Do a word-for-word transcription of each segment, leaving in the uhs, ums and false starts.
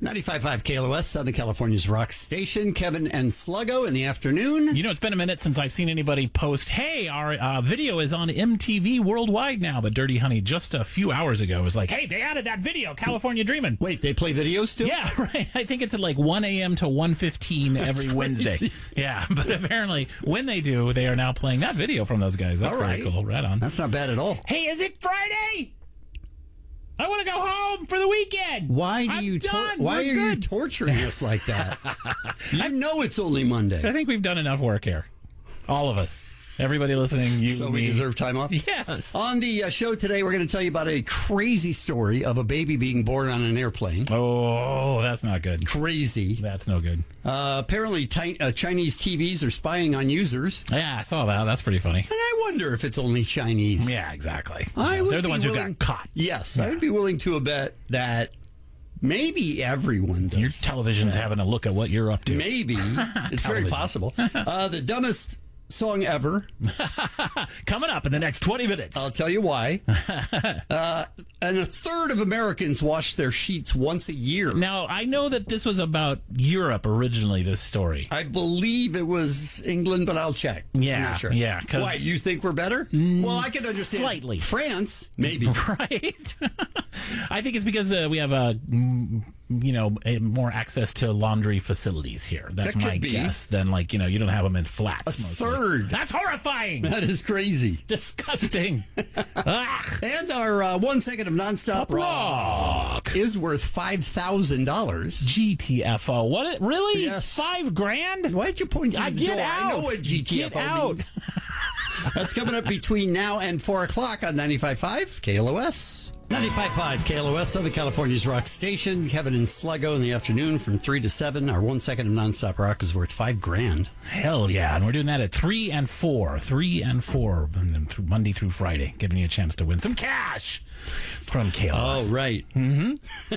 ninety-five point five K L O S, Southern California's rock station. Kevin and Sluggo in the afternoon. You know, it's been a minute since I've seen anybody post, hey, our uh, video is on M T V worldwide now. But Dirty Honey, just a few hours ago, was like, hey, they added that video, California Dreamin'. Wait, they play videos still? Yeah, right. I think it's at like one a.m. to one fifteen every Wednesday. Yeah, but apparently when they do, they are now playing that video from those guys. That's all right. pretty cool. Right on. That's not bad at all. Hey, is it Friday? I want to go home for the weekend. Why do I'm you? Tor- done. why We're are good. you torturing us like that? I know it's only Monday. I think we've done enough work here. All of us. Everybody listening, you, So me. we deserve time off? Yes. On the uh, show today, we're going to tell you about a crazy story of a baby being born on an airplane. Oh, that's not good. Crazy. That's no good. Uh, apparently, ti- uh, Chinese T Vs are spying on users. Yeah, I saw that. That's pretty funny. And I wonder if it's only Chinese. Yeah, exactly. I would They're the be ones willing- who got caught. Yes, Yeah. I would be willing to bet that maybe everyone does. Your television's having a look at what you're up to. Maybe. It's very possible. Uh, the dumbest song ever. Coming up in the next twenty minutes. I'll tell you why. uh, and a third of Americans wash their sheets once a year. Now, I know that this was about Europe originally, this story. I believe it was England, but I'll check. Yeah, I'm not sure. yeah, 'cause- Why, you think we're better? Well, I can understand. Slightly. France, maybe. Right? I think it's because uh, we have, uh, mm, you know, a, more access to laundry facilities here. That's That could my be. guess. Than, like, you know, you don't have them in flats. A mostly. third. That's horrifying. That is crazy. Disgusting. Ah. And our uh, one second of nonstop rock is worth five thousand dollars. G T F O. What? It, really? Yes. Five grand? Why did you point to I the get door? out. I know what G T F O Get out. means. That's coming up between now and four o'clock on ninety-five point five K L O S. ninety-five point five K L O S, Southern California's rock station. Kevin and Sluggo in the afternoon from three to seven. Our one second of nonstop rock is worth five grand. Hell yeah. And we're doing that at three and four. three and four. Monday through Friday. Giving you a chance to win some cash from K L O S. Oh, right. Mm-hmm.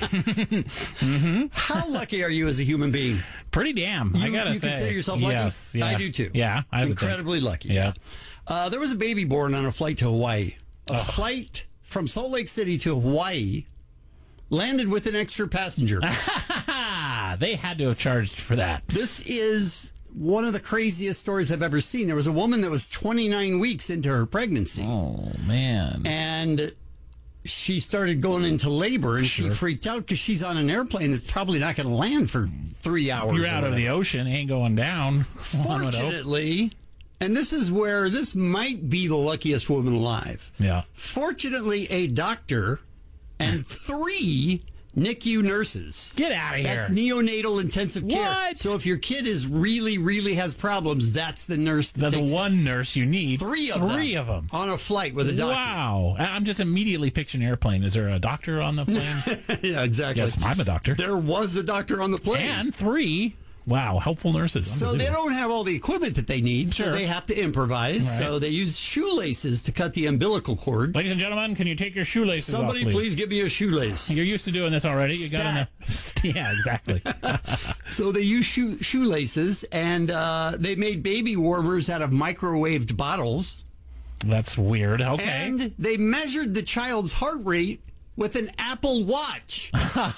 mm-hmm. How lucky are you as a human being? Pretty damn. You, I gotta you say. consider yourself lucky? Yes. Yeah. I do too. Yeah. I would Incredibly think. lucky. Yeah. Uh, there was a baby born on a flight to Hawaii. A Oh. flight from Salt Lake City to Hawaii landed with an extra passenger. Ah, they had to have charged for that. This is one of the craziest stories I've ever seen. There was a woman that was twenty-nine weeks into her pregnancy. Oh, man. And she started going into labor, and Sure. she freaked out because she's on an airplane that's probably not going to land for three hours. You're or out of the whatever. ocean, ain't going down. One would hope. Fortunately, and this is where this might be the luckiest woman alive. Yeah. Fortunately, a doctor and three N I C U nurses. Get out of here. That's neonatal intensive care. What? So if your kid is really, really has problems, that's the nurse that That's takes the one nurse you need. three of Three them of them. on a flight with a doctor. Wow. I- I'm just immediately picturing an airplane. Is there a doctor on the plane? Yeah, exactly. Yes, I'm a doctor. There was a doctor on the plane. And three. Wow, helpful nurses. So they don't have all the equipment that they need, Sure. so they have to improvise. Right. So they use shoelaces to cut the umbilical cord. Ladies and gentlemen, can you take your shoelaces Somebody off, please give me a shoelace. You're used to doing this already. You got in the Yeah, exactly. So they use shoe, shoelaces, and uh, they made baby warmers out of microwaved bottles. That's weird. Okay. And they measured the child's heart rate with an Apple Watch.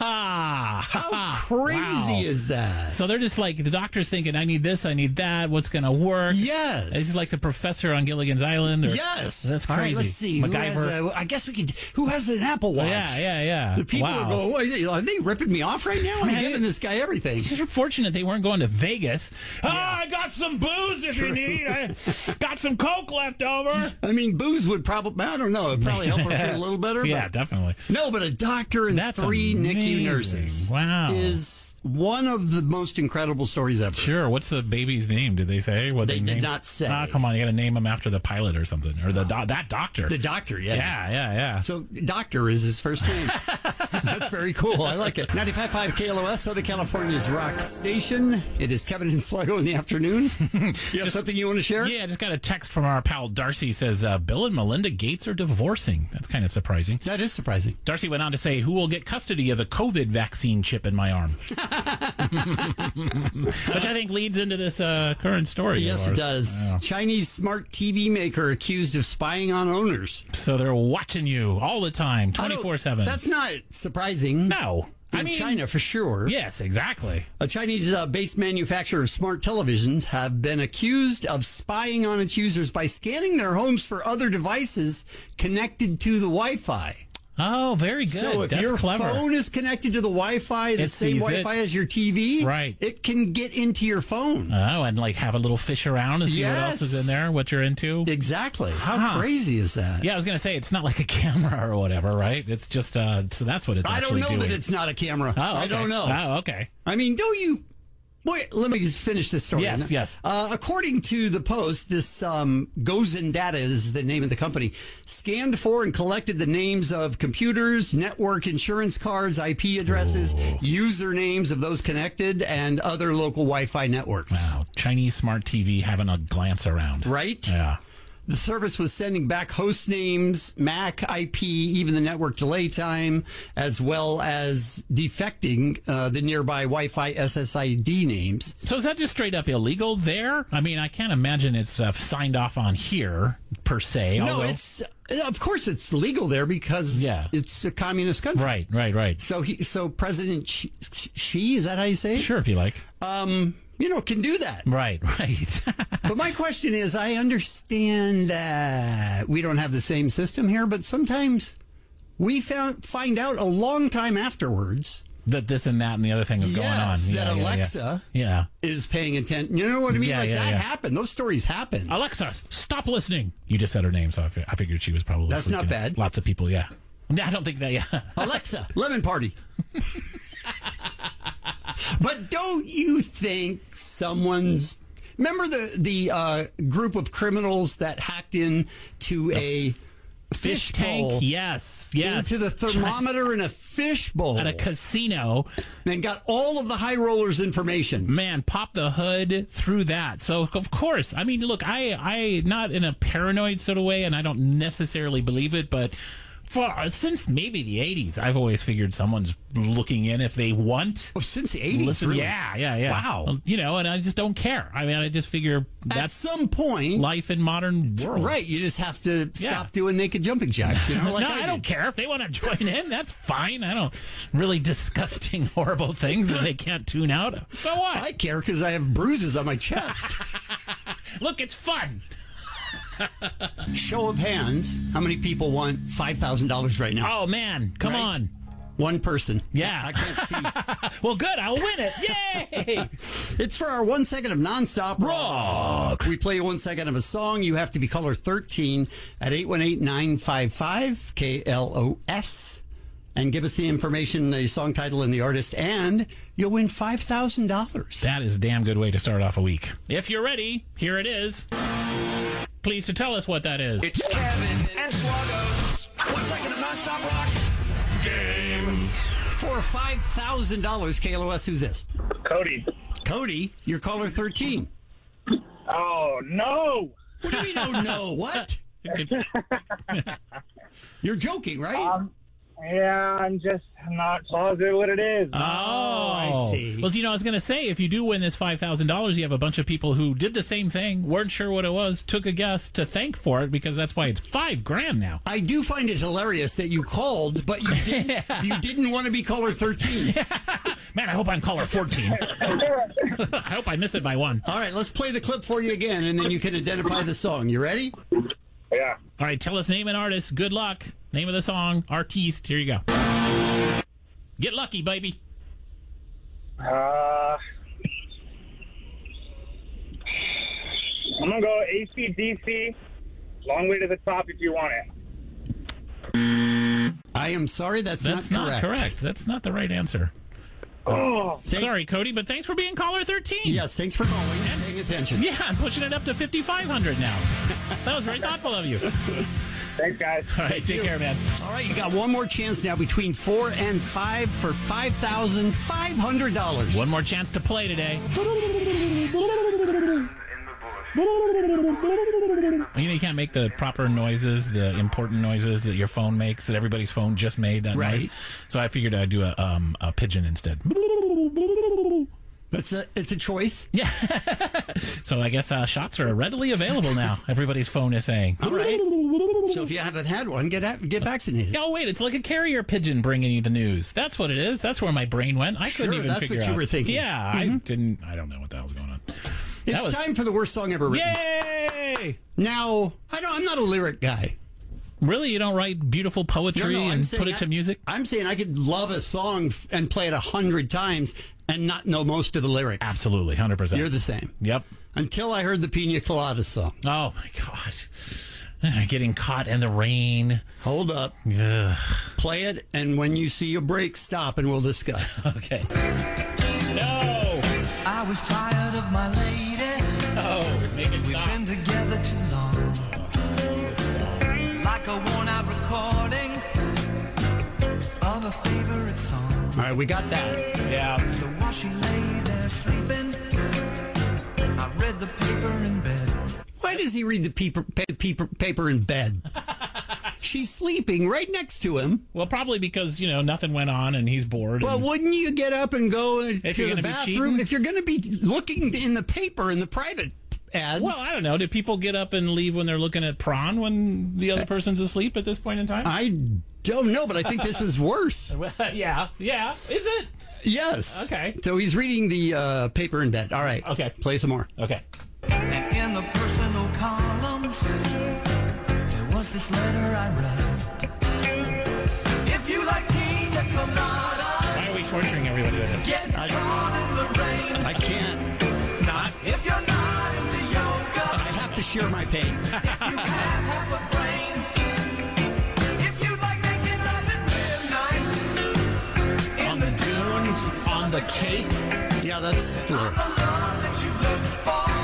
How crazy Wow. is that? So they're just like, the doctor's thinking, I need this, I need that, what's going to work? Yes. Is it like the professor on Gilligan's Island? Or, Yes. That's All crazy. right, let's see. Who has MacGyver. a, I guess we could. Who has an Apple Watch? Yeah, yeah, yeah. The people wow. are going, "What, are they ripping me off right now? I'm Man, giving this guy everything. You're fortunate they weren't going to Vegas. Oh, I got some booze if you need. I got some Coke left over. I mean, booze would probably, I don't know, it'd probably help her feel a little better. Yeah, but, definitely. no, but a doctor and That's three N I C U amazing. nurses Wow. is one of the most incredible stories ever. Sure. What's the baby's name? Did they say what They they, did named? not say. Ah, come on, you got to name him after the pilot or something, or the do- that doctor. The doctor, yeah. yeah, yeah, yeah. So, doctor is his first name. That's very cool. I like it. ninety-five point five K L O S, Southern California's rock station. It is Kevin and Sluggo in the afternoon. You have something you want to share? Yeah, I just got a text from our pal Darcy. Says uh, Bill and Melinda Gates are divorcing. That's kind of surprising. That is surprising. Darcy went on to say, "Who will get custody of the COVID vaccine chip in my arm?" Which I think leads into this uh, current story. Yes, of it ours. does. Yeah. Chinese smart T V maker accused of spying on owners. So they're watching you all the time, twenty-four seven. That's not surprising. No. In I mean, China, for sure. Yes, exactly. A Chinese-based uh, manufacturer of smart televisions have been accused of spying on its users by scanning their homes for other devices connected to the Wi-Fi. Oh, very good. So if That's your clever. phone is connected to the Wi-Fi, the It same sees Wi-Fi it. as your T V, Right. it can get into your phone. Oh, and like have a little fish around and see what Yes. else is in there, what you're into. Exactly. How Huh. crazy is that? Yeah, I was going to say it's not like a camera or whatever, right? It's just uh so that's what it's I don't actually know doing. that it's not a camera. Oh, I okay. don't know. Oh, okay. I mean, don't you... Wait, let me just finish this story. Yes, yes. Uh, according to the Post, this um, Gozen Data is the name of the company, scanned for and collected the names of computers, network insurance cards, I P addresses, usernames of those connected, and other local Wi-Fi networks. Wow, Chinese smart T V having a glance around. Right? Yeah. The service was sending back host names, M A C, I P, even the network delay time, as well as defecting uh, the nearby Wi-Fi S S I D names. So is that just straight up illegal there? I mean, I can't imagine it's uh, signed off on here per se. No, although... it's of course it's legal there because Yeah. it's a communist country. right, right, right. So he, so President Xi, Xi, is that how you say it? Sure, if you like. Um, you know, can do that. Right, right. But my question is, I understand that we don't have the same system here, but sometimes we found, find out a long time afterwards that this and that and the other thing is going on. yes, Yeah, that yeah, Alexa Yeah. is paying attention. You know what I mean? Yeah, like yeah, that yeah. happened. Those stories happen. yeah. Alexa, stop listening. You just said her name, so I, fi- I figured she was probably. That's not freaking out. bad. Lots of people, yeah. No, I don't think that, yeah. Alexa, lemon party. But don't you think someone's... Remember the, the uh, group of criminals that hacked into a fish, Fish tank, bowl, yes, yes. into the thermometer in a fish bowl, At a casino. and got all of the high rollers' information? Man, pop the hood through that. So of course, I mean, look, I, I, not in a paranoid sort of way, and I don't necessarily believe it, but for since maybe the eighties, I've always figured someone's looking in if they want. Oh, since the eighties, Listen, really? yeah, yeah, yeah. Wow. Well, you know, and I just don't care. I mean, I just figure At that's some point, life in modern world. right, you just have to Yeah. stop doing naked jumping jacks. You know, like no, I, I, don't did. care if they want to join in. That's fine. I don't really disgusting, horrible things that they can't tune out. So what? I care because I have bruises on my chest. Look, it's fun. Show of hands, how many people want five thousand dollars right now? Oh man, come Right. on. One person. Yeah. I can't see. Well, good. I'll win it. Yay! It's for our one second of nonstop rock. We play one second of a song. You have to be caller thirteen at eight one eight, nine five five, K L O S. And give us the information, the song title, and the artist, and you'll win five thousand dollars. That is a damn good way to start off a week. If you're ready, here it is. Please to tell us what that is. It's Kevin and Sluggo's one second of nonstop rock game. For five thousand dollars, K L O S, who's this? Cody. Cody, you're caller thirteen. Oh, no. What do you mean, oh no? What? You're joking, right? Um, yeah, I'm just not positive what it is. Oh, I see. Well, you know, I was going to say, if you do win this five thousand dollars, you have a bunch of people who did the same thing, weren't sure what it was, took a guess to thank for it, because that's why it's five grand now. I do find it hilarious that you called, but you didn't. You didn't want to be caller thirteen. Man, I hope I'm caller fourteen. I hope I miss it by one. All right, let's play the clip for you again, and then you can identify the song. You ready? Yeah. All right, tell us name and artist. Good luck. Name of the song, artiste. Here you go. Get lucky, baby. Uh, I'm going to go A C D C. Long way to the top if you want it. I am sorry, that's, That's not not correct. correct. That's not the right answer. Oh, Thank- Sorry, Cody, but thanks for being caller thirteen. Yes, thanks for calling and paying attention. Yeah, I'm pushing it up to fifty-five hundred now. That was very thoughtful of you. thanks, guys. All right, take care, man. All right, you got one more chance now between four and five for five thousand five hundred dollars. One more chance to play today. You know, you can't make the proper noises, the important noises that your phone makes, that everybody's phone just made that Right. noise. So I figured I'd do a um, a pigeon instead. That's a, it's a choice. Yeah. So I guess uh, shots are readily available now. Everybody's phone is saying. All right. So if you haven't had one, get at, get vaccinated. Oh, wait, it's like a carrier pigeon bringing you the news. That's what it is. That's where my brain went. I couldn't Sure, even that's figure what you out. were thinking. Yeah, Mm-hmm. I didn't. I don't know what the hell's going on. It's That was- time for the worst song ever written. Yay! Now, I don't, I'm not a lyric guy. Really, you don't write beautiful poetry No, no, I'm and saying put it to I- music? I'm saying I could love a song f- and play it a hundred times and not know most of the lyrics. Absolutely, one hundred percent. You're the same. Yep. Until I heard the Pina Colada song. Oh, my God. Getting caught in the rain. Hold up. Ugh. Play it, and when you see a break, stop, and we'll discuss. Okay. No! I was tired of my lady. Oh, make it stop. Been together too long. Like a worn out recording of a favorite song. All right, we got that. Yeah. So while she lay there sleeping, I read the paper in bed. Why does he read the paper, paper, paper in bed? She's sleeping right next to him. Well, probably because, you know, nothing went on and he's bored. But and- wouldn't you get up and go If to you're the gonna be bathroom cheating? if you're going to be looking in the paper in the private ads? Well, I don't know. Did people get up and leave when they're looking at prawn when the other person's asleep at this point in time? I don't know, but I think this is worse. Well, yeah, yeah. Is it? Yes. Okay. So he's reading the uh, paper in bed. All right. Okay. Play some more. Okay. And in the personal columns, there was this letter I read. If you like pina colada, Why are we torturing everybody with this? get caught in the rain. I can't. Not. If you're not into yoga, I have to share my pain. if you have half a brain. If you like making love at midnight in On the the dunes, on the Cape, Yeah, that's the the love that you've looked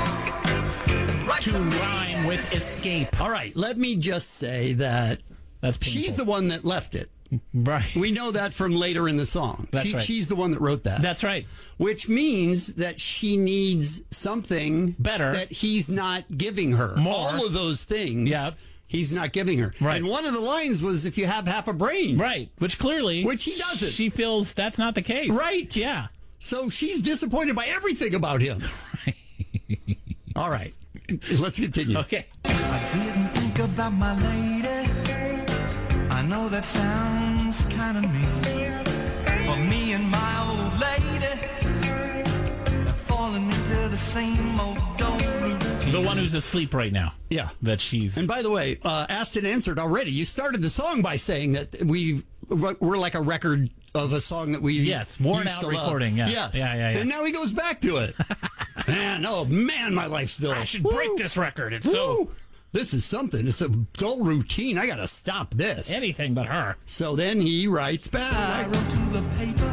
for. Right to from me. rhyme with escape. All right, let me just say that That's painful. she's the one that left it. right. We know that from later in the song. That's she, right. She's the one that wrote that. That's right. Which means that she needs something Better. that he's not giving her. More. All of those things Yep. he's not giving her. Right. And one of the lines was, if you have half a brain. Right. Which clearly, Which he doesn't. She feels that's not the case. Right. Yeah. So she's disappointed by everything about him. All right. Let's continue. Okay. I didn't think about my lady. I know that sounds kind of mean, but me and my old lady have fallen into the same old old routine. The one who's asleep right now. Yeah. That she's. And by the way, uh, asked and answered already. You started the song by saying that we we're like a record of a song that we Yes, worn used out to love. recording, yeah. Yes, Yeah, yeah, yeah. And now he goes back to it. man, oh man, my life's still. I should break this record. It's so Woo. This is something. It's a dull routine. I got to stop this. anything but her. So then he writes I back. wrote to the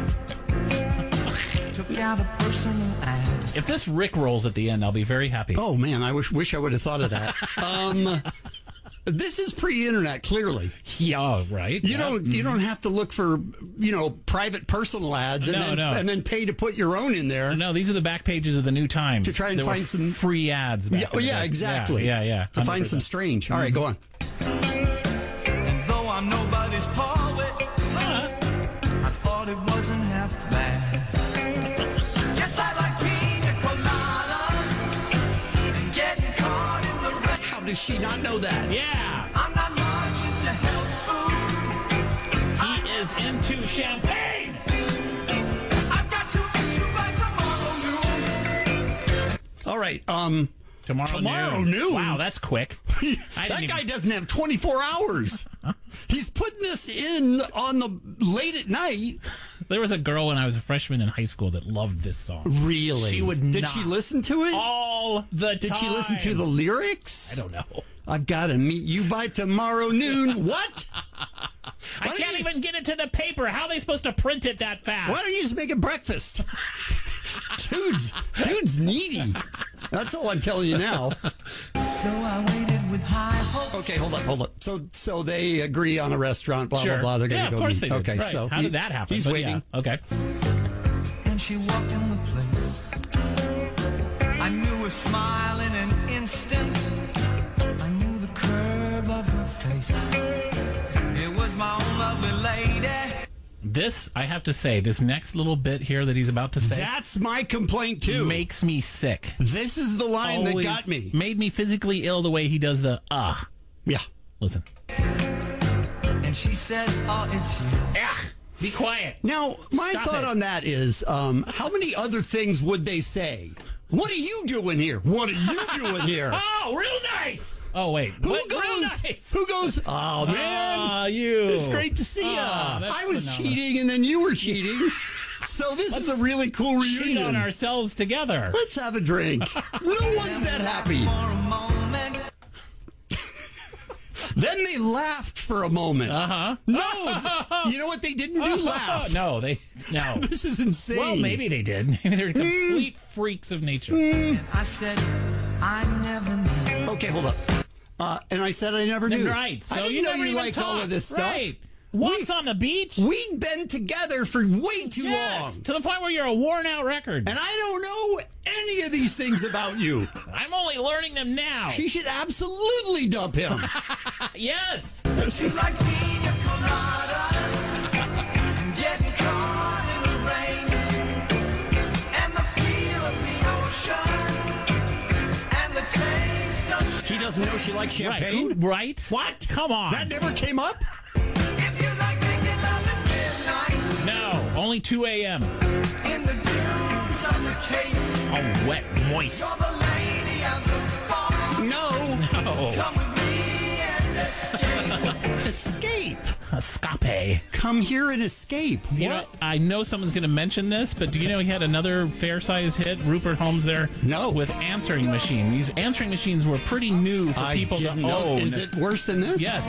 paper, took out a personal ad. If this Rick rolls at the end, I'll be very happy. Oh man, I wish wish I would have thought of that. um, this is pre-internet, clearly. Yeah, right. You Yeah. don't you don't have to look for you know private personal ads and No, then no. and then pay to put your own in there. No, these are the back pages of the New Times To try and There were find some- free ads. Back Yeah, in the yeah, day. exactly. Yeah, yeah. yeah. To find some one hundred percent. strange. All right, go on. And though I'm nobody's poet, I thought it wasn't half bad. Yes, I like pina coladas and getting caught in the rain. How does she not know that? Yeah, I'm not much into health food. he is into champagne. I've got to meet you by tomorrow noon. All right. Um, Tomorrow, Tomorrow noon. noon? Wow, that's quick. I didn't that guy even- doesn't have twenty-four hours. He's putting this in on the late at night. There was a girl when I was a freshman in high school that loved this song. Really? She would Did not. she listen to it? All the Did time. she listen to the lyrics? I don't know. I've got to meet you by tomorrow noon. What? I don't can't you- even get it to the paper. How are they supposed to print it that fast? Why don't you just make it breakfast? dude's, dude's needy. That's all I'm telling you now. So I waited with high hopes. Okay, hold up, hold up. So, so they agree on a restaurant. Blah Sure. blah blah. They're gonna yeah, go of course meet. they did. Okay, Right. so how he- did that happen? He's But waiting. yeah, okay. And she walked in the place. I knew her smile in an instant. I knew the curve of her face. It was my own lovely lady. This, I have to say, this next little bit here that he's about to say That's my complaint too. makes me sick. This is the line Always that got me. Made me physically ill the way he does the ah. Yeah. Listen. And she said, oh, it's you. Yeah. Be quiet. Now, my Stop thought it. on that is, um, how many other things would they say? What are you doing here? What are you doing here? Oh, real nice. Oh, wait. Who What? goes? Real nice. Who goes? Oh man, Ah, you. it's great to see Ah, ya. that's I was phenomenal. cheating, and then you were cheating. So this is a really cool reunion. Cheat on ourselves together. Let's have a drink. No one's that happy. For a moment. Then they laughed for a moment. Uh huh. No, you know what they didn't do? Laugh. No, they. No. This is insane. Well, maybe they did. Maybe they're complete freaks of nature. And I said, I never knew. Okay, hold up. Uh, and I said I never knew. Right. So I didn't you know never you even liked all talked. of this stuff. Right. Once on the beach. We'd been together for way too Yes. long. To the point where you're a worn out record. And I don't know any of these things about you. I'm only learning them now. She should absolutely dump him. Yes. She like pina colada and getting caught in the rain and the feel of the ocean and the taste of He doesn't know she likes Right. champagne? Who- right? What? Come on. That never came up? if you like making love at midnight No. Only two a.m. in the dunes of the Cape. All wet, moist. You're the lady I've looked for. No. Oh. Come with me and escape. Escape. Escape. Come here and escape. You know, I know someone's going to mention this, but do you know he had another fair-sized hit, Rupert Holmes there? No. With answering machine. These answering machines were pretty new for I people didn't to know. own. Is it worse than this? Yes.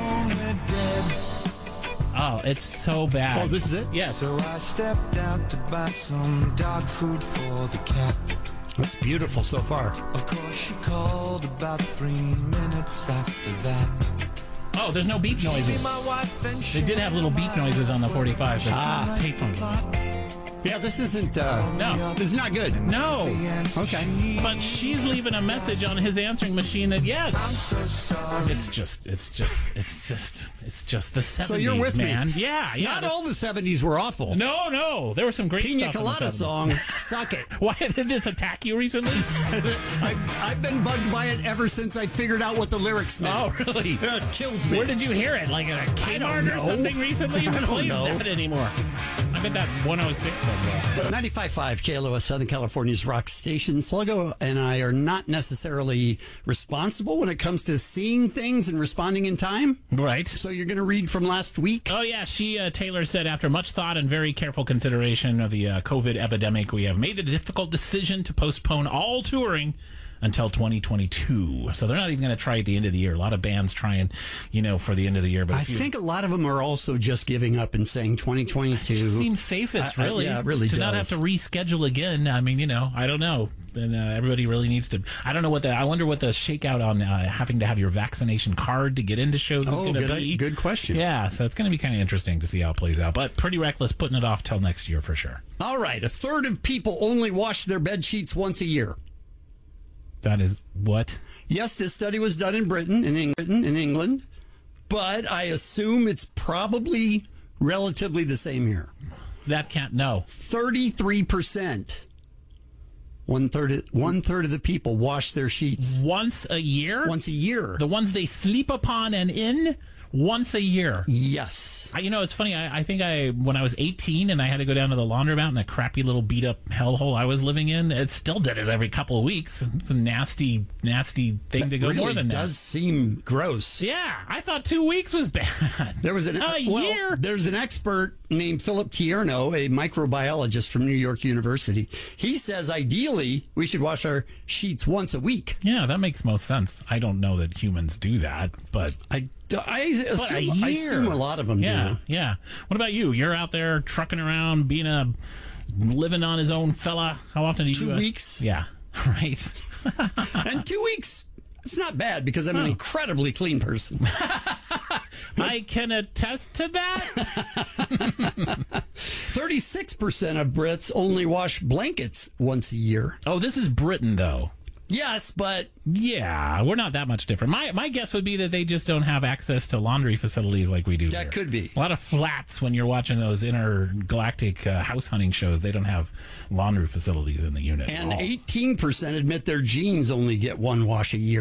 Oh, it's so bad. Oh, this is it? Yes. So I stepped out to buy some dog food for the cat. That's beautiful so far. Of course, she called about three minutes after that. Oh, there's no beep noises. My wife and They did have little beep noises on the forty-five. But Ah. payphone. Yeah, this isn't, uh, No. this is not good. No. Okay. But she's leaving a message on his answering machine that yes. I'm so sorry. It's just, it's just, it's just, it's just the seventies, So you're with man. me. Yeah, yeah. Not this- all the seventies were awful. No, no. There was some great Pina stuff. in the Colada seventies. song, suck it. Why did this attack you recently? I, I've been bugged by it ever since I figured out what the lyrics meant. Oh, really? It kills me. Where did you hear it? Like at a Kmart or know. something recently? Who I don't plays know. that anymore? I bet that one oh six though. ninety-five point five K L O S, Southern California's rock station. Sluggo and I are not necessarily responsible when it comes to seeing things and responding in time. Right. So you're going to read from last week? Oh, yeah. She, uh, Taylor said, after much thought and very careful consideration of the uh, COVID epidemic, we have made the difficult decision to postpone all touring until twenty twenty-two. So they're not even going to try at the end of the year. A lot of bands trying, you know, for the end of the year. But I if you- think a lot of them are also just giving up and saying twenty twenty-two. It seems safest, I- I- really. yeah, it really to not have does. to reschedule again. I mean, you know, I don't know. And uh, everybody really needs to. I don't know what the. I wonder what the shakeout on uh, having to have your vaccination card to get into shows is Oh, going to good, be. good question. Yeah, so it's going to be kind of interesting to see how it plays out. But pretty reckless putting it off till next year for sure. All right. A third of people only wash their bed sheets once a year. That is what? Yes, this study was done in Britain, in England, in England, but I assume it's probably relatively the same here. That can't. No. thirty-three percent. One third, of, one third of the people wash their sheets Once a year? once a year. The ones they sleep upon and in? Once a year. Yes. I, you know, it's funny. I, I think I, when I was eighteen and I had to go down to the laundromat in that crappy little beat up hellhole I was living in, it still did it every couple of weeks. It's a nasty, nasty thing to go really more than does that. seem gross. Yeah, I thought two weeks was bad. There was an a well, year. There's an expert named Philip Tierno, a microbiologist from New York University. He says ideally we should wash our sheets once a week. Yeah, that makes most sense. I don't know that humans do that, but I, I, But a assume, I year. assume a lot of them yeah, do. yeah. What about you? You're out there trucking around, being a living on his own fella. How often do you? Two uh, weeks. Yeah, right. And two weeks, it's not bad because I'm an Oh. incredibly clean person. I can attest to that. thirty-six percent of Brits only wash blankets once a year. Oh, this is Britain, though. Yes, but Yeah, we're not that much different. My my guess would be that they just don't have access to laundry facilities like we do. That here. could be. A lot of flats when you're watching those intergalactic uh, house hunting shows. They don't have laundry facilities in the unit. at and all. eighteen percent admit their jeans only get one wash a year.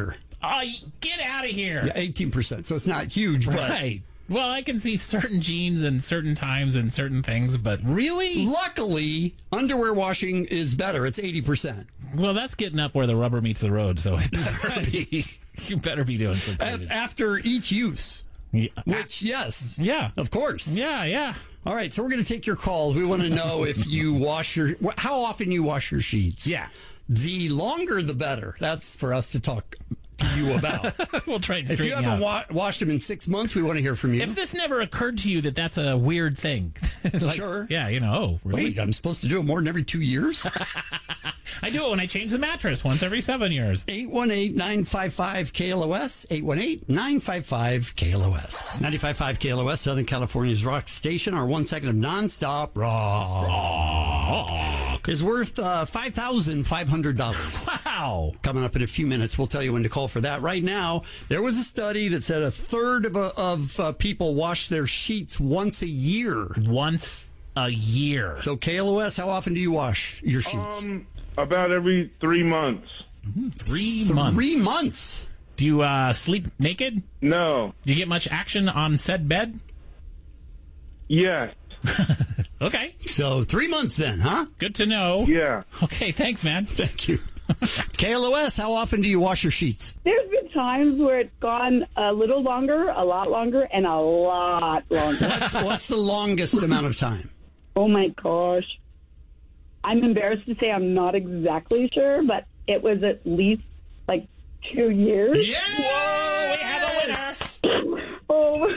Oh, get out of here. Yeah, eighteen percent. So it's not huge, but Right. Well, I can see certain jeans and certain times and certain things, but really? luckily, underwear washing is better. It's eighty percent. Well, that's getting up where the rubber meets the road, so it better be, you better be doing something. After each use, Yeah. which, yes, Yeah. of course. Yeah, yeah. All right, so we're going to take your calls. We want to know if you wash your, how often you wash your sheets. Yeah. The longer, the better. That's for us to talk to you about. We'll try and If you straighten haven't out. wa- washed them in six months, we want to hear from you. If this never occurred to you that that's a weird thing. Like, Sure. Yeah, you know, oh, really? Wait, I'm supposed to do it more than every two years? I do it when I change the mattress once every seven years. eight one eight, nine five five, K L O S, eight one eight, nine five five, K L O S. ninety-five point five K L O S, Southern California's rock station. Our one second of nonstop rock, rock is worth uh, five thousand five hundred dollars. Wow. Coming up in a few minutes, we'll tell you when to call for that. Right now, there was a study that said a third of, uh, of uh, people wash their sheets once a year. Once a year. So, K L O S, how often do you wash your sheets? Um, about every three months. Three months. Three months. Do you uh, sleep naked? No. Do you get much action on said bed? Yes. Okay. So, three months then, huh? Good to know. Yeah. Okay, thanks, man. Thank you. K L O S, how often do you wash your sheets? There's been times where it's gone a little longer, a lot longer, and a lot longer. What's, what's the longest amount of time? Oh, my gosh. I'm embarrassed to say I'm not exactly sure, but it was at least like two years. Yeah! Whoa, we have a winner. Oh,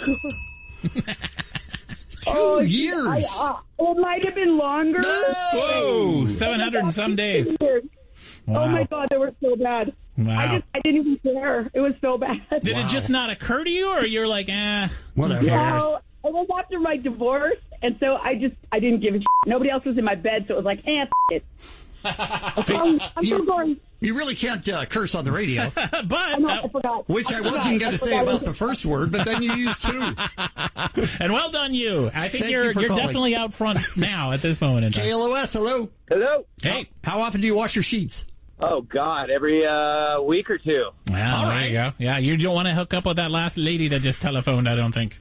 Two oh, years. I, uh, it might have been longer. Whoa, seven hundred and some days. Years. Wow. Oh, my God, they were so bad. Wow. I just, I didn't even care. It was so bad. Did it just not occur to you, or you're like, eh, Whatever. who cares? Well, it was after my divorce, and so I just, I didn't give a shit. Nobody else was in my bed, so it was like, eh, f- it. I'm, I'm so sorry. You really can't uh, curse on the radio, But, No, uh, I forgot. which I wasn't going to say about the first word, but then you used two. and well done, you. I think Thank you're you for you're calling. definitely out front now at this moment in time. K L O S, hello. Hello. Hey. How often do you wash your sheets? Oh God, every uh, week or two. Well, All there right. you go. Yeah, you don't want to hook up with that last lady that just telephoned, I don't think.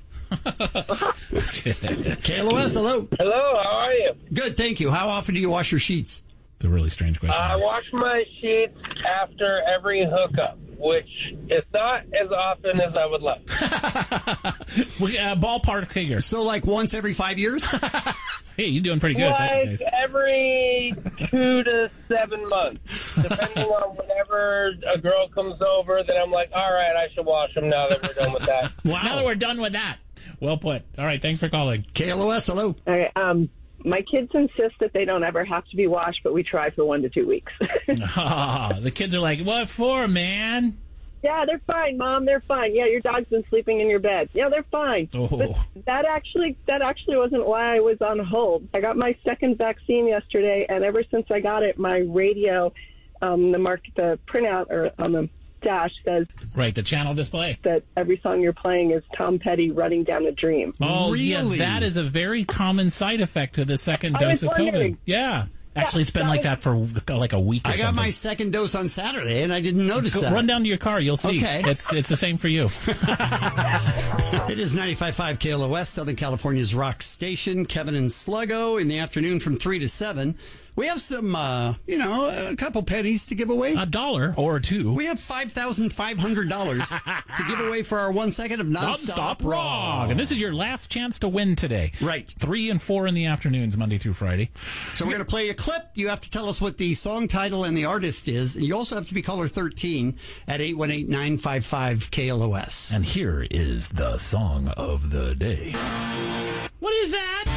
K L O S, hello. Hello, how are you? Good, thank you. How often do you wash your sheets? It's a really strange question. I wash my sheets after every hookup, which is not as often as I would like. We- uh, ballpark figure. So, like once every five years? Hey, you're doing pretty good. if that's the Like case. every two to seven months, depending on whenever a girl comes over. Then I'm like, all right, I should wash them now that we're done with that. Now that we're done with that. Well put. All right, thanks for calling. K L O S, hello. Okay, um, my kids insist that they don't ever have to be washed, but we try for one to two weeks. Ah, the kids are like, what for, man? Yeah, they're fine, Mom. They're fine. Yeah, your dog's been sleeping in your bed. Yeah, they're fine. Oh. But that actually, that actually wasn't why I was on hold. I got my second vaccine yesterday, and ever since I got it, my radio, um, the mark, the printout or on the dash says Right, the channel display. that every song you're playing is Tom Petty "Running Down a Dream." Oh, Really? yeah, that is a very common side effect to the second I dose was of COVID. wondering. Yeah. Actually, it's been like that for like a week or I got something. my second dose on Saturday, and I didn't notice Go- that. Run down to your car. You'll see. Okay. It's it's the same for you. It is ninety-five point five K L O S, Southern California's rock station. Kevin and Sluggo in the afternoon from three to seven. We have some, uh, you know, a couple pennies to give away. A dollar or two. We have five thousand five hundred dollars to give away for our one second of nonstop, Nonstop rock. And this is your last chance to win today. Right. Three and four in the afternoons, Monday through Friday. So we're going to play a clip. You have to tell us what the song title and the artist is. And you also have to be caller thirteen at eight one eight, nine five five, K L O S. And here is the song of the day. What is that?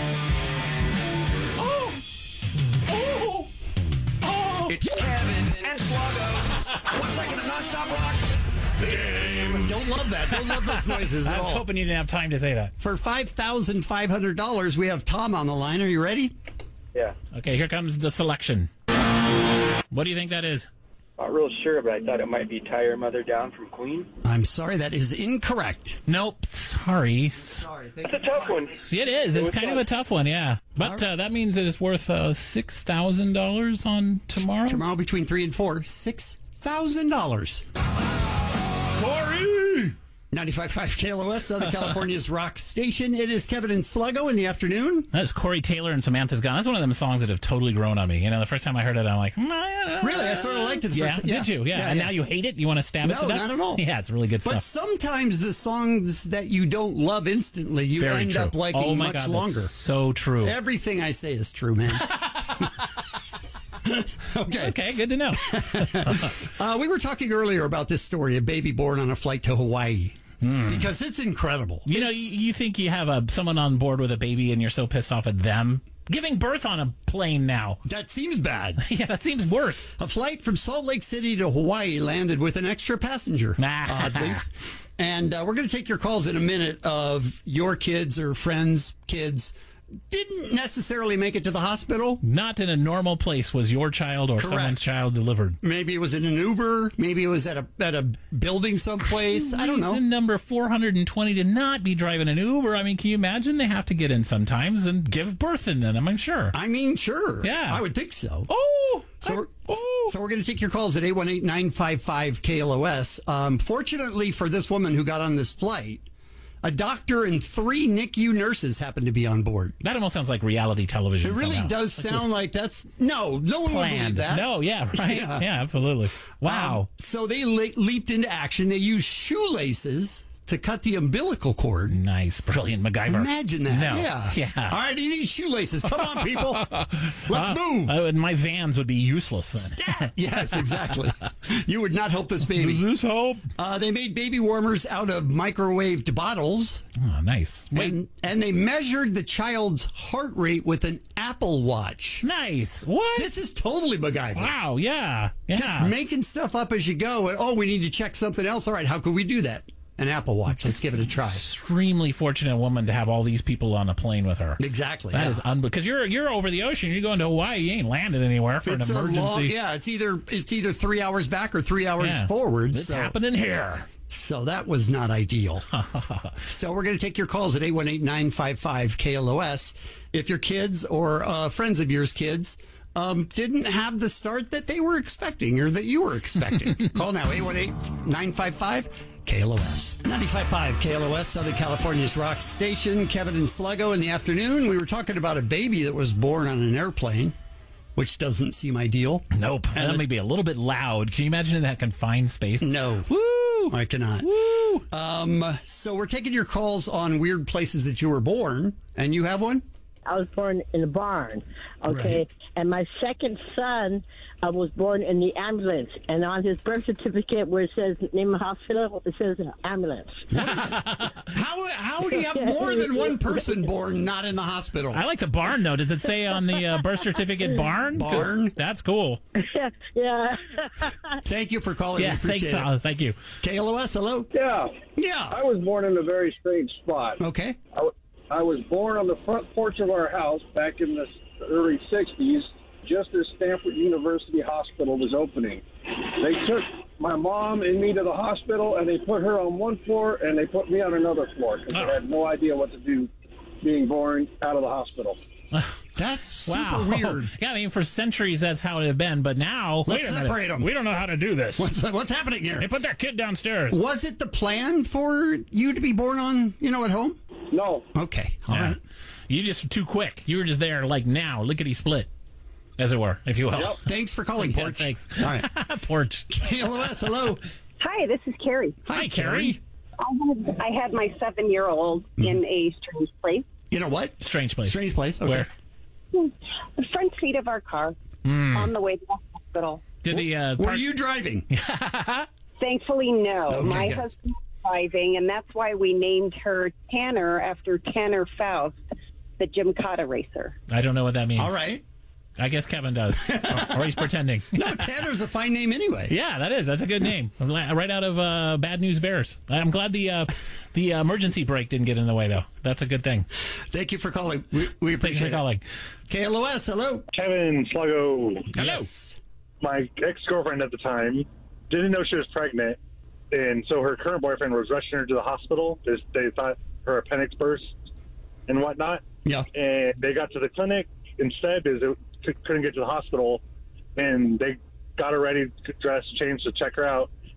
Oh! Oh! Oh! It's Kevin and Sluggo. One second of nonstop rock. Game. Don't love that. Don't love those noises I at was all. hoping you didn't have time to say that. For five thousand five hundred dollars, we have Tom on the line. Are you ready? Yeah, Okay, here comes the selection. What do you think that is? not real sure, but I thought it might be "Tie Your Mother Down" from Queen. I'm sorry, that is incorrect. Nope. Sorry. Sorry. That's a tough one. It is. It's kind of a tough one, yeah. But uh, that means it is worth uh, six thousand dollars on tomorrow. Tomorrow between three and four, six thousand dollars. ninety-five point five K L O S, Southern California's rock station. It is Kevin and Sluggo in the afternoon. That's Corey Taylor and Samantha's Gone. That's one of them songs that have totally grown on me. You know, the first time I heard it, I'm like, mm, really? I sort of liked it the yeah, first did you? Yeah. yeah and yeah. now you hate it? You want to stab no, it to death? not at all. Yeah, it's really good but stuff. But sometimes the songs that you don't love instantly, you Very end true. up liking oh my much God, longer. That's so true. Everything I say is true, man. Okay. Okay, good to know. uh, we were talking earlier about this story, a baby born on a flight to Hawaii. Mm. Because it's incredible. You it's, know, you, you think you have a someone on board with a baby and you're so pissed off at them giving birth on a plane now. That seems bad. Yeah, that seems worse. A flight from Salt Lake City to Hawaii landed with an extra passenger, oddly. And uh, we're going to take your calls in a minute of your kids or friends' kids didn't necessarily make it to the hospital. Not in a normal place was your child or Correct. someone's child delivered. Maybe it was in an Uber. Maybe it was at a at a building someplace. I don't know. Reason number four hundred twenty to not be driving an Uber. I mean, can you imagine? They have to get in sometimes and give birth in them, I'm sure. I mean, sure. Yeah. I would think so. Oh! So I, we're, oh. so we're going to take your calls at eight one eight, nine five five, K L O S. Um, fortunately for this woman who got on this flight, a doctor and three N I C U nurses happened to be on board. That almost sounds like reality television. It really somehow. does like sound like that's... No, no one planned. would believe that. No, yeah, right. Yeah, yeah absolutely. Wow. Um, so they le- leaped into action. They used shoelaces to cut the umbilical cord. Nice. Brilliant MacGyver. Imagine that. No. Yeah. Yeah. All right, you need shoelaces. Come on, people. Let's uh, move. Uh, my Vans would be useless then. Yes, exactly. You would not help this baby. Does this help? Uh, they made baby warmers out of microwaved bottles. Oh, nice. Wait. And, and they measured the child's heart rate with an Apple Watch. Nice. What? This is totally MacGyver. Wow, yeah. yeah. Just making stuff up as you go. And, oh, we need to check something else. All right, how could we do that? An Apple Watch. Let's give it a try. Extremely fortunate woman to have all these people on a plane with her. Exactly. That yeah. is unbelievable. Because you're you're over the ocean. You're going to Hawaii. You ain't landed anywhere for it's an a emergency. long, yeah, it's either it's either three hours back or three hours yeah. forward. It's so. happening here. So that was not ideal. So we're going to take your calls at eight one eight, nine five five, K L O S. If your kids or uh, friends of yours kids um, didn't have the start that they were expecting or that you were expecting. Call now, eight one eight, nine five five, K L O S. ninety-five point five K L O S, Southern California's rock station. Kevin and Sluggo in the afternoon. We were talking about a baby that was born on an airplane, which doesn't seem ideal. Nope. And that may be a little bit loud. Can you imagine in that confined space? No. Woo! I cannot. Woo! Um, so we're taking your calls on weird places that you were born, and you have one? I was born in a barn, okay? Right. And my second son uh, was born in the ambulance. And on his birth certificate where it says name of hospital, it says ambulance. How, how do you have more than one person born not in the hospital? I like the barn, though. Does it say on the uh, birth certificate barn? 'Cause Barn? That's cool. Yeah. Thank you for calling. Yeah, We appreciate thanks. it. Uh, thank you. K L O S, hello? Yeah. Yeah. I was born in a very strange spot. Okay. I, w- I was born on the front porch of our house back in the early sixties, just as Stanford University Hospital was opening. They took my mom and me to the hospital, and they put her on one floor, and they put me on another floor because Oh. they had no idea what to do being born out of the hospital. That's super Wow. weird. Yeah, I mean, for centuries that's how it had been, but now Let's wait a minute. separate 'em. We don't know how to do this. What's, what's happening here? They put their kid downstairs. Was it the plan for you to be born on, you know, at home? No. Okay. All right. Yeah. You just too quick. You were just there like now, lickety split, as it were, if you will. Yep. Thanks for calling, Yeah, Porch. thanks. All right. Porch. K L O S, hello. Hi, this is Carrie. Hi, Carrie. I had, I had my seven-year-old in a strange place. You know what? Strange place. Strange place. Okay. Where? The front seat of our car on the way to the hospital. Did the uh, Were park- you driving? Thankfully, no. Okay, my good. husband was driving, and that's why we named her Tanner after Tanner Faust, the Gymkhana racer. I don't know what that means. All right. I guess Kevin does, or, or he's pretending. No, Tanner's a fine name anyway. Yeah, that is. That's a good name. Right out of uh, Bad News Bears. I'm glad the uh, the emergency brake didn't get in the way, though. That's a good thing. Thank you for calling. We, we Thanks appreciate for calling. it. K L O S, hello. Kevin Sluggo. Hello. Yes. My ex-girlfriend at the time didn't know she was pregnant, and so her current boyfriend was rushing her to the hospital. They, they thought her appendix burst and whatnot. Yeah. And they got to the clinic instead because it c- couldn't get to the hospital, and they got her ready, dressed, changed to check her out.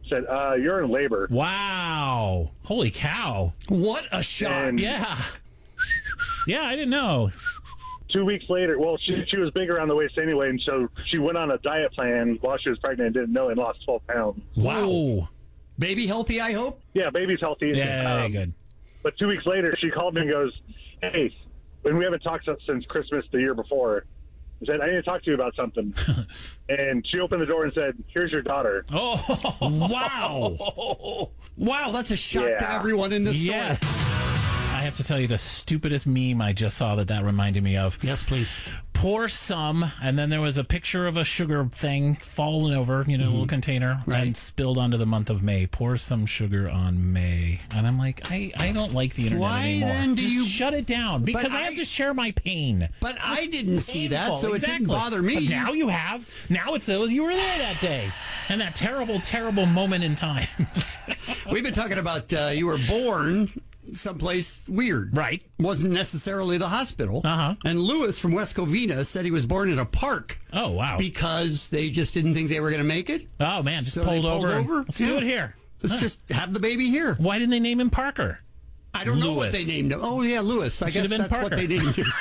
said, uh, "You're in labor." Wow! Holy cow! What a shock! And Yeah, yeah, I didn't know. two weeks later, well, she she was big around the waist anyway, and so she went on a diet plan while she was pregnant and didn't know and lost twelve pounds. Wow. Ooh. Baby healthy, I hope? Yeah, baby's healthy. Yeah, Um, good. But two weeks later, she called me and goes, "Hey, when we haven't talked since Christmas the year before," I said, "I need to talk to you about something." And she opened the door and said, "Here's your daughter." Oh, wow. Wow, that's a shock Yeah. to everyone in this story. Yeah. I have to tell you the stupidest meme I just saw that that reminded me of. Yes, please. Pour some, and then there was a picture of a sugar thing falling over, you know, a little container, Right. and spilled onto the month of May. Pour some sugar on May. And I'm like, I, I don't like the internet Why anymore. then do Just you- shut it down? Because I, I- have to share my pain. But I didn't see that, Painful, so it didn't exactly. bother me. But now you have. Now it says you were there that day. And that terrible, terrible moment in time. We've been talking about uh, you were born someplace weird. Right. Wasn't necessarily the hospital. Uh-huh. And Lewis from West Covina said he was born in a park. Oh, wow. Because they just didn't think they were going to make it. Oh, man, just So they pulled, pulled over. and, over? Let's Yeah. do it here. Let's Huh. just have the baby here. Why didn't they name him Parker? I don't know what Lewis. they named him. Oh, yeah, Lewis. I It should guess have been that's what Parker. they named him.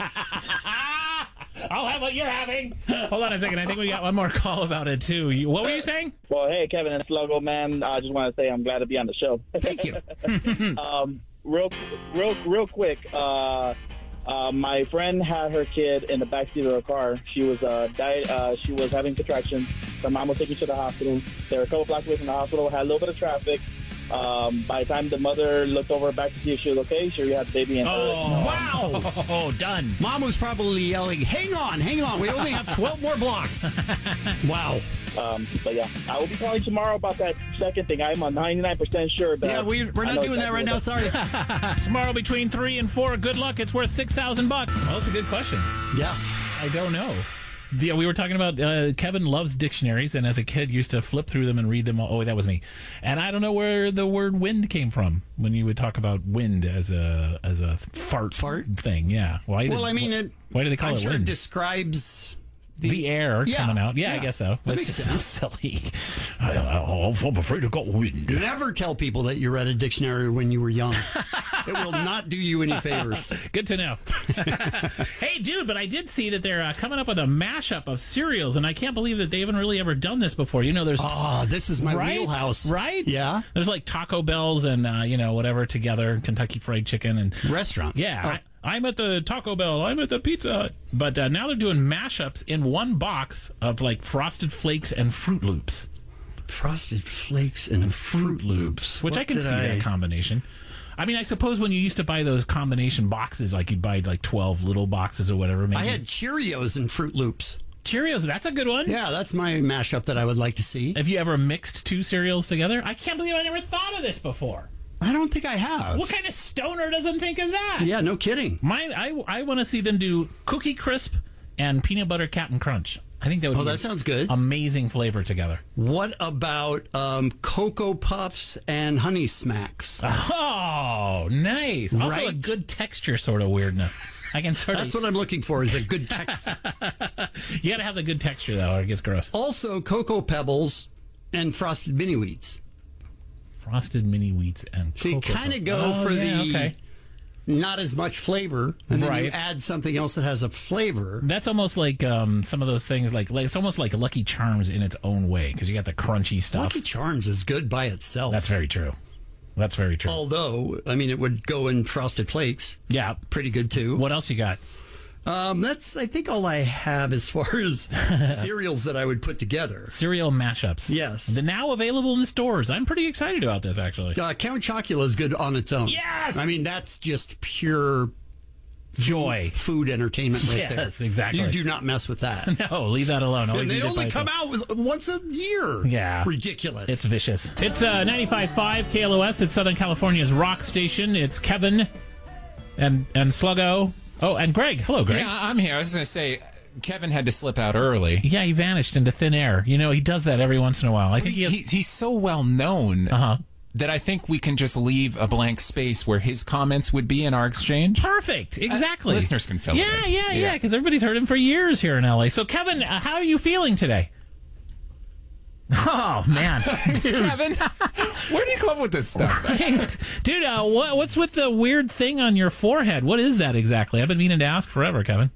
I'll have what you're having. Hold on a second. I think we got one more call about it, too. You, what were you saying? Well, hey, Kevin and Sluggo, man. I just want to say I'm glad to be on the show. Thank you. um, real, real, real quick. Uh, uh, my friend had her kid in the backseat of her car. She was uh, died, uh, she was having contractions. Her mom was taking her to the hospital. They were a couple blocks away from the hospital. Had a little bit of traffic. Um, by the time the mother looked over back to see if she was okay, she already had the baby in her. Oh, Wow. Oh, done. Mom was probably yelling, hang on, hang on. We only have twelve more blocks. Wow. Um, but yeah, I will be calling tomorrow about that second thing. I'm on ninety-nine percent sure that. Yeah, we, we're I not know doing that right exactly now. what Sorry. Tomorrow between three and four. Good luck. It's worth six thousand bucks. Well, that's a good question. Yeah. I don't know. Yeah, we were talking about uh, Kevin loves dictionaries, and as a kid used to flip through them and read them all. Oh, that was me. And I don't know where the word wind came from when you would talk about wind as a as a fart Fart? thing. Yeah. Why? Well, did, I mean, it, why do they call I'm it sure wind? it describes the, the air Yeah, coming out. Yeah, I yeah. guess so. That That's makes so sense. silly. I, I, I'm afraid to go wind. Never tell people that you read a dictionary when you were young. It will not do you any favors. Good to know. Hey, dude, but I did see that they're uh, coming up with a mashup of cereals, and I can't believe that they haven't really ever done this before. You know, there's Oh, this is my right? wheelhouse. Right? Yeah. There's like Taco Bells and, uh, you know, whatever together, Kentucky Fried Chicken and Restaurants. Yeah. Oh. I, I'm at the Taco Bell. I'm at the Pizza Hut. But uh, now they're doing mashups in one box of like Frosted Flakes and Fruit Loops. Frosted Flakes and Fruit Loops. Which What I can did see that combination. I mean, I suppose when you used to buy those combination boxes, like you'd buy like twelve little boxes or whatever. Maybe. I had Cheerios and Fruit Loops. Cheerios. That's a good one. Yeah, that's my mashup that I would like to see. Have you ever mixed two cereals together? I can't believe I never thought of this before. I don't think I have. What kind of stoner doesn't think of that? Yeah, no kidding. Mine, I, I want to see them do Cookie Crisp and Peanut Butter Captain Crunch. I think that would Oh, be that sounds good. Amazing flavor together. What about um, Cocoa Puffs and Honey Smacks? Oh, nice. Also a Right. good texture sort of weirdness. I can sort of. That's what I'm looking for, is a good text. You got to have the good texture, though, or it gets gross. Also, Cocoa Pebbles and Frosted Mini Wheats. Frosted Mini Wheats and So you Cocoa kind of Puffs. go Oh, for yeah, the okay. not as much flavor, and then you Right. add something else that has a flavor. That's almost like um, some of those things, like, like it's almost like Lucky Charms in its own way, because you got the crunchy stuff. Lucky Charms is good by itself. That's very true. That's very true. Although, I mean, it would go in Frosted Flakes. Yeah. Pretty good, too. What else you got? Um, that's, I think, all I have as far as cereals that I would put together. Cereal mashups. Yes. They're now available in the stores. I'm pretty excited about this, actually. Uh, Count Chocula is good on its own. Yes! I mean, that's just pure joy. Food entertainment right Yes, there. exactly. You do not mess with that. No, leave that alone. Always And they eat it only by come itself. out with once a year. Yeah. Ridiculous. It's vicious. It's uh, ninety-five point five K L O S. It's Southern California's rock station. It's Kevin and and Sluggo. Oh, and Greg. Hello, Greg. Yeah, I'm here. I was going to say, Kevin had to slip out early. Yeah, he vanished into thin air. You know, he does that every once in a while. I think he, has, he, he's so well known uh-huh. that I think we can just leave a blank space where his comments would be in our exchange. Perfect. Exactly. Uh, listeners can fill yeah, it in. Yeah, yeah, yeah, because everybody's heard him for years here in L A. So, Kevin, uh, how are you feeling today? Oh, man. Kevin, where do you come up with this stuff? Right. Dude, uh, what, what's with the weird thing on your forehead? What is that exactly? I've been meaning to ask forever, Kevin.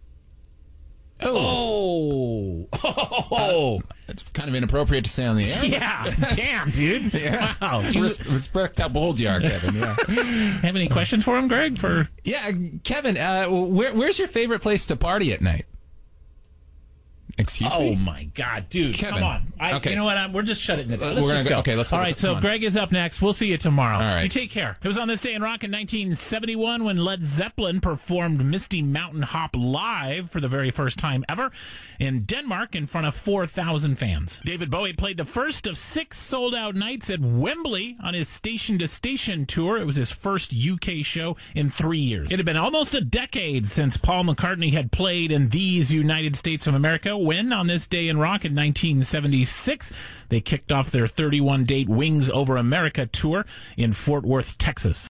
Oh. Oh. Oh. Uh, it's kind of inappropriate to say on the air. Yeah. Damn, dude. Yeah. Wow. Do you Res- respect how bold you are, Kevin. Yeah. have any questions for him, Greg? For Yeah, Kevin, uh, where, where's your favorite place to party at night? Excuse oh me? Oh, my God, dude. Kevin. Come on. I, Okay. You know what? I'm, we're just shutting it down. Uh, Let's we're just gonna go. go- okay, let's All go. right, so Come on. Greg is up next. We'll see you tomorrow. All right. You take care. It was on this day in rock in nineteen seventy-one when Led Zeppelin performed Misty Mountain Hop live for the very first time ever in Denmark in front of four thousand fans. David Bowie played the first of six sold-out nights at Wembley on his Station to Station tour. It was his first U K show in three years. It had been almost a decade since Paul McCartney had played in these United States of America when, on this day in rock in nineteen seventy-six, they kicked off their thirty-one date Wings Over America tour in Fort Worth, Texas.